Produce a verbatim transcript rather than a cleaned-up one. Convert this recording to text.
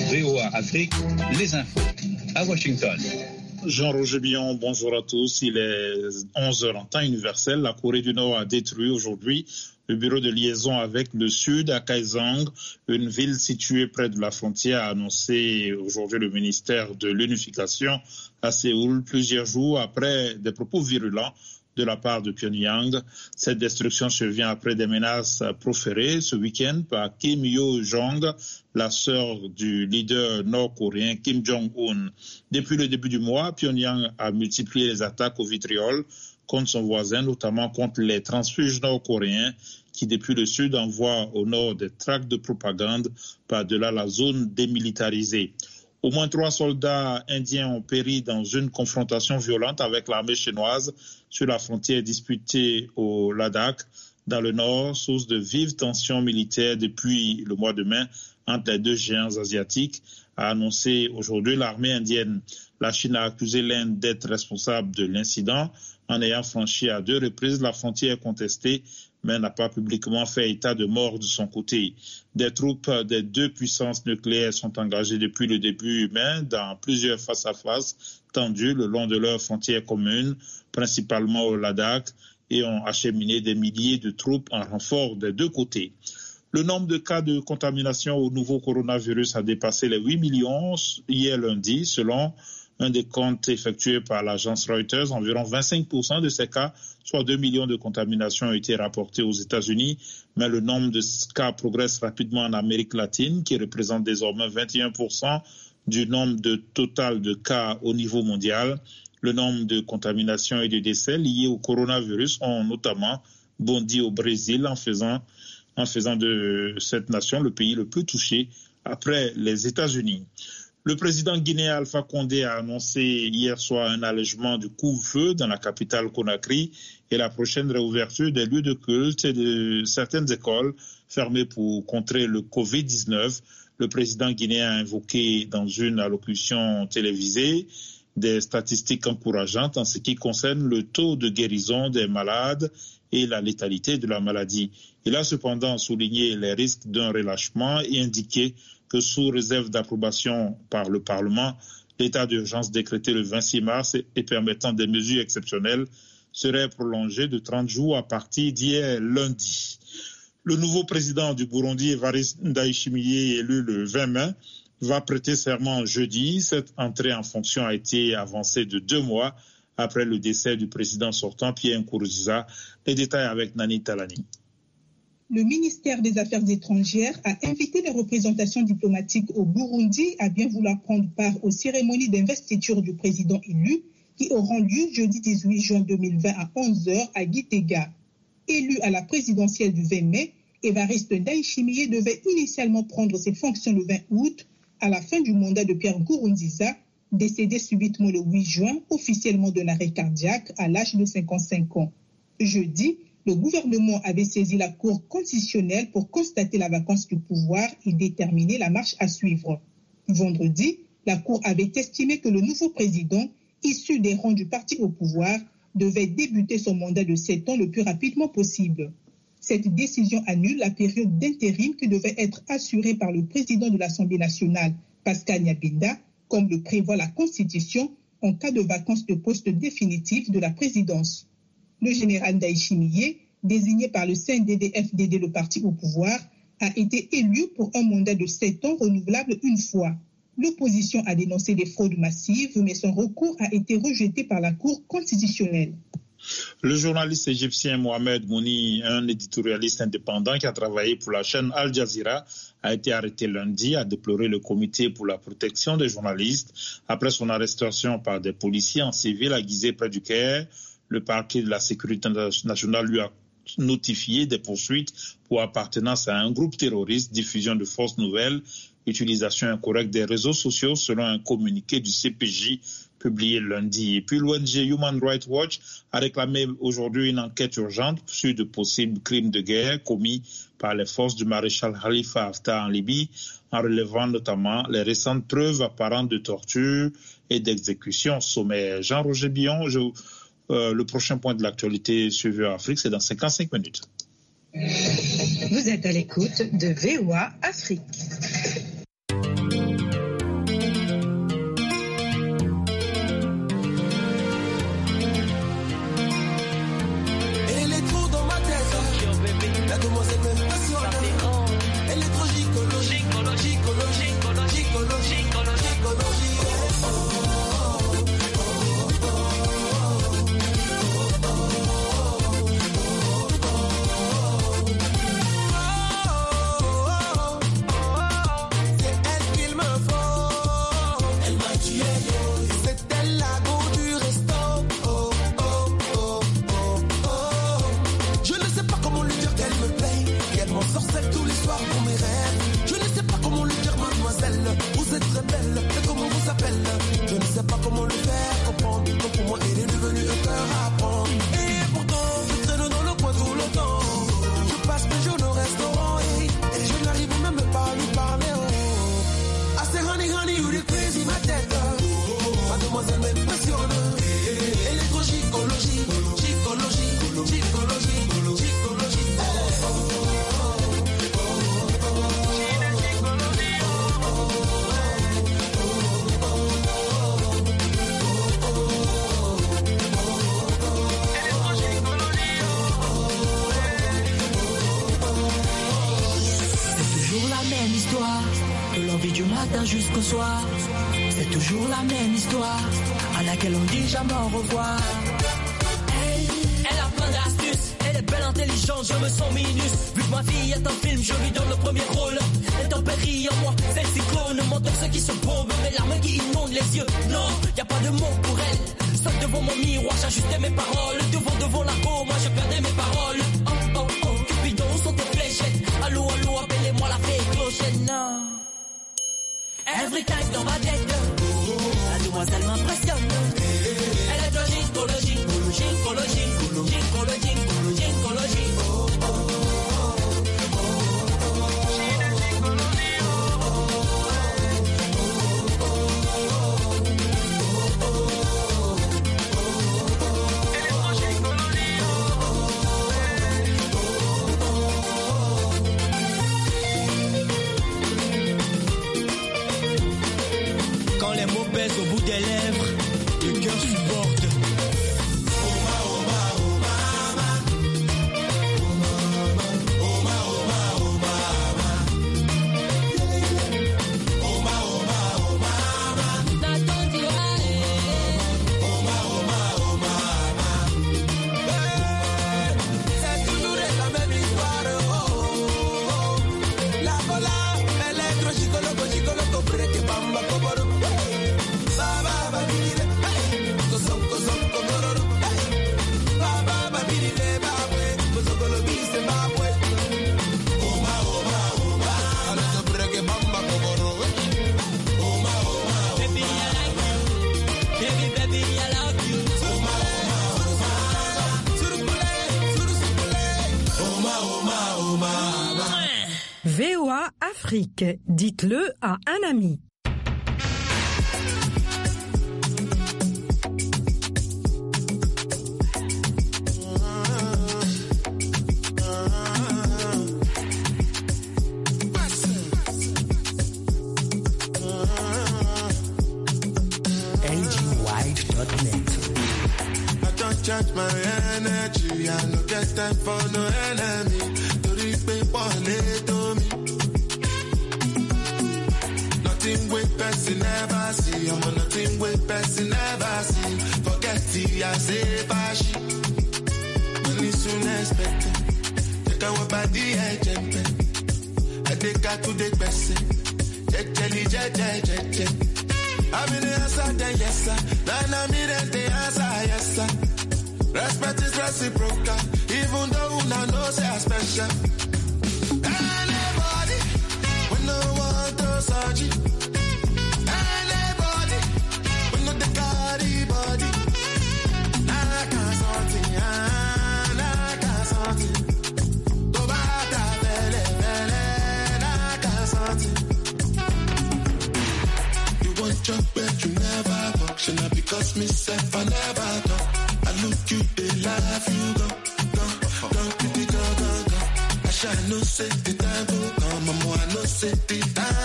V O A Afrique, les infos à Washington. Jean-Roger Billon, bonjour à tous. Il est onze heures en temps universel. La Corée du Nord a détruit aujourd'hui le bureau de liaison avec le Sud à Kaesong, une ville située près de la frontière, a annoncé aujourd'hui le ministère de l'Unification à Séoul, plusieurs jours après des propos virulents de la part de Pyongyang. Cette destruction survient après des menaces proférées ce week-end par Kim Yo-jong, la sœur du leader nord-coréen Kim Jong-un. Depuis le début du mois, Pyongyang a multiplié les attaques au vitriol contre son voisin, notamment contre les transfuges nord-coréens qui, depuis le sud, envoient au nord des tracts de propagande par-delà la zone démilitarisée. Au moins trois soldats indiens ont péri dans une confrontation violente avec l'armée chinoise sur la frontière disputée au Ladakh, dans le nord, source de vives tensions militaires depuis le mois de mai entre les deux géants asiatiques, a annoncé aujourd'hui l'armée indienne. La Chine a accusé l'Inde d'être responsable de l'incident en ayant franchi à deux reprises la frontière contestée, mais n'a pas publiquement fait état de mort de son côté. Des troupes des deux puissances nucléaires sont engagées depuis le début mai dans plusieurs face-à-face tendus le long de leurs frontières communes, principalement au Ladakh, et ont acheminé des milliers de troupes en renfort des deux côtés. Le nombre de cas de contamination au nouveau coronavirus a dépassé les huit millions hier lundi, selon un décompte effectué par l'agence Reuters. Environ vingt-cinq pour cent de ces cas, soit deux millions de contaminations, ont été rapportés aux États-Unis, mais le nombre de cas progresse rapidement en Amérique latine, qui représente désormais vingt et un pour cent du nombre de total de cas au niveau mondial. Le nombre de contaminations et de décès liés au coronavirus ont notamment bondi au Brésil en faisant, en faisant de cette nation le pays le plus touché après les États-Unis. Le président guinéen Alpha Condé a annoncé hier soir un allègement du couvre-feu dans la capitale Conakry et la prochaine réouverture des lieux de culte et de certaines écoles fermées pour contrer le covid dix-neuf. Le président guinéen a invoqué dans une allocution télévisée des statistiques encourageantes en ce qui concerne le taux de guérison des malades et la létalité de la maladie. Il a cependant souligné les risques d'un relâchement et indiqué que sous réserve d'approbation par le Parlement, l'état d'urgence décrété le vingt-six mars et permettant des mesures exceptionnelles serait prolongé de trente jours à partir d'hier lundi. Le nouveau président du Burundi, Evariste Ndayishimiye, élu le vingt mai, va prêter serment jeudi. Cette entrée en fonction a été avancée de deux mois après le décès du président sortant, Pierre Nkurunziza. Les détails avec Nani Talani. Le ministère des Affaires étrangères a invité les représentations diplomatiques au Burundi à bien vouloir prendre part aux cérémonies d'investiture du président élu qui auront lieu jeudi dix-huit juin deux mille vingt à onze heures à Gitega. Élu à la présidentielle du vingt mai, Evariste Ndayishimiye devait initialement prendre ses fonctions le vingt août à la fin du mandat de Pierre Nkurunziza, décédé subitement le huit juin, officiellement d'un arrêt cardiaque à l'âge de cinquante-cinq ans. Jeudi, le gouvernement avait saisi la Cour constitutionnelle pour constater la vacance du pouvoir et déterminer la marche à suivre. Vendredi, la Cour avait estimé que le nouveau président, issu des rangs du parti au pouvoir, devait débuter son mandat de sept ans le plus rapidement possible. Cette décision annule la période d'intérim qui devait être assurée par le président de l'Assemblée nationale, Pascal Nyabinda, comme le prévoit la Constitution, en cas de vacance de poste définitif de la présidence. Le général Ndayishimiye, désigné par le C N D D F D D, le parti au pouvoir, a été élu pour un mandat de sept ans renouvelable une fois. L'opposition a dénoncé des fraudes massives, mais son recours a été rejeté par la Cour constitutionnelle. Le journaliste égyptien Mohamed Mouni, un éditorialiste indépendant qui a travaillé pour la chaîne Al Jazeera, a été arrêté lundi, a déploré le comité pour la protection des journalistes après son arrestation par des policiers en civil à Gizeh près du Caire. Le parquet de la sécurité nationale lui a notifié des poursuites pour appartenance à un groupe terroriste, diffusion de fausses nouvelles, utilisation incorrecte des réseaux sociaux selon un communiqué du C P J publié lundi. Et puis l'O N G Human Rights Watch a réclamé aujourd'hui une enquête urgente sur de possibles crimes de guerre commis par les forces du maréchal Khalifa Haftar en Libye, en relevant notamment les récentes preuves apparentes de torture et d'exécution sommaire. Jean-Roger Billon, je, euh, le prochain point de l'actualité sur V O A Afrique, c'est dans cinquante-cinq minutes. Vous êtes à l'écoute de V O A Afrique. l'histoire, de l'envie du matin jusqu'au soir. C'est toujours la même histoire, à laquelle on dit jamais au revoir. Elle, elle a plein d'astuces, elle est belle, intelligente, je me sens minus. Vu que ma fille est un film, je lui donne le premier rôle. Les tempéries en moi, c'est le cyclone. Menteur ceux qui se bombent, mes larmes qui inondent les yeux. Non, y a pas de mots pour elle. Seul devant mon miroir, j'ajustais mes paroles. Devant, devant la peau, moi je perdais mes paroles. Oh, oh, oh, Cupidon sont tes fléchettes. Allô, allô, appelez-moi la fée clochette. Non. Every time dans ma tête, la demoiselle m'impressionne. Elle est logique, logique, logique, logique, logique, logique, logique, logique. Oh, oh, oh, oh, oh, quand les mots pèsent au bout des lèvres, le cœur supporte. V O A Afrique, dites-le à un ami. L G White dot net. I don't charge my energy, I no get time for no enemy. Tori pe pole to me. Nothing with person never see, I'm nothing with person never see. Forget the I say bashi. Money soon expected. Take our body agent. I take her to the best. Jelly, jelly, jelly. I'm in the answer, then yes, sir. Then I'm in the answer, yes, sir. Respect is reciprocal, even though I know say I'm special. Anybody, we no want to search it. Anybody, we no the carry body. I can't sort it, I can't sort it. To bata vele vele, I can't sort it. Chop but you never function because me self I never talk. I look you, they laugh you go, go, go, go, go, go, go. I shall no say the time will come, I know say the time.